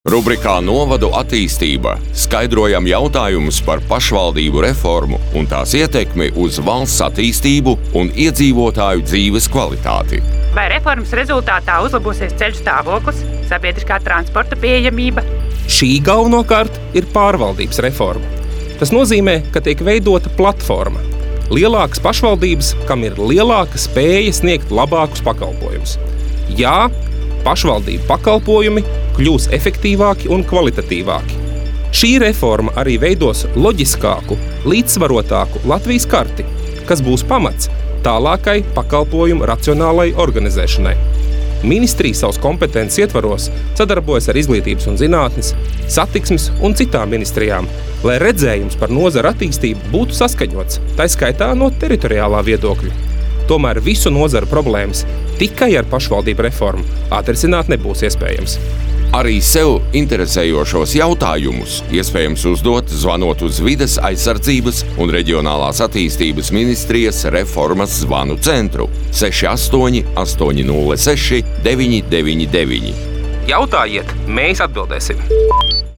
Rubrikā Novadu attīstība skaidrojam jautājumus par pašvaldību reformu un tās ietekmi uz valsts attīstību un iedzīvotāju dzīves kvalitāti. Vai reformas rezultātā uzlabosies ceļu stāvoklis, sabiedriskā transporta pieejamība? Šī galvenokārt ir pārvaldības reforma. Tas nozīmē, ka tiek veidota platforma. Lielākas pašvaldības, kam ir lielāka spēja sniegt labākus pakalpojumus. Jā, pašvaldību pakalpojumi kļūs efektīvāki un kvalitatīvāki. Šī reforma arī veidos loģiskāku, līdzsvarotāku Latvijas karti, kas būs pamats tālākai pakalpojumu racionālai organizēšanai. Ministrija savas kompetences ietvaros sadarbojas ar Izglītības un zinātnes, satiksmes un citām ministrijām, lai redzējums par nozaru attīstību būtu saskaņots, tā skaitā no teritoriālā viedokļa. Tomēr visu nozaru problēmas tikai ar pašvaldību reformu atrisināt nebūs iespējams. Arī sev interesējošos jautājumus iespējams uzdot, zvanot uz Vides aizsardzības un reģionālās attīstības ministrijas reformas zvanu centru 68 806 999. Jautājiet, mēs atbildēsim!